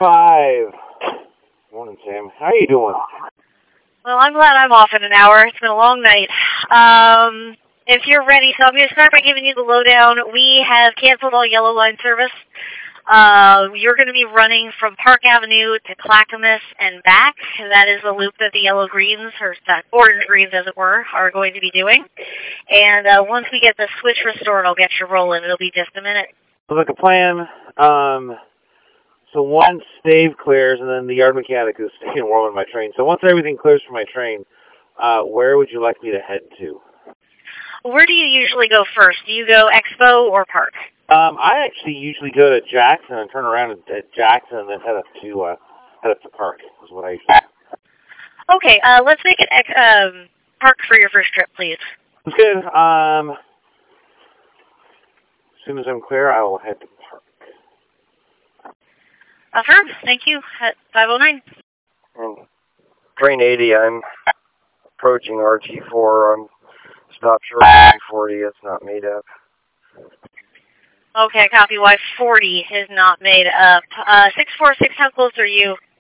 5. Morning, Sam. How you doing? Well, I'm glad I'm off in an hour. It's been a long night. If you're ready, so I'm going to start by giving you the lowdown. We have canceled all Yellow Line service. You're going to be running from Park Avenue to Clackamas and back. That is the loop that the Yellow Greens, or Orange Greens as it were, are going to be doing. And once we get the switch restored, I'll get you rolling. It'll be just a minute. Sounds like a plan. So once Dave clears, and then the yard mechanic is staying warm on my train. So once everything clears for my train, where would you like me to head to? Where do you usually go first? Do you go Expo or Park? I actually usually go to Jackson and turn around at Jackson and then head up to Park. Is what I usually do. Okay, let's make it Park for your first trip, please. That's good. As soon as I'm clear, I will head to Park. Affirm. Thank you. At 509. And train 80, I'm approaching RT4. I'm stopped short of 40. It's not made up. Okay, copy. Y40 is not made up. 646, how close are you?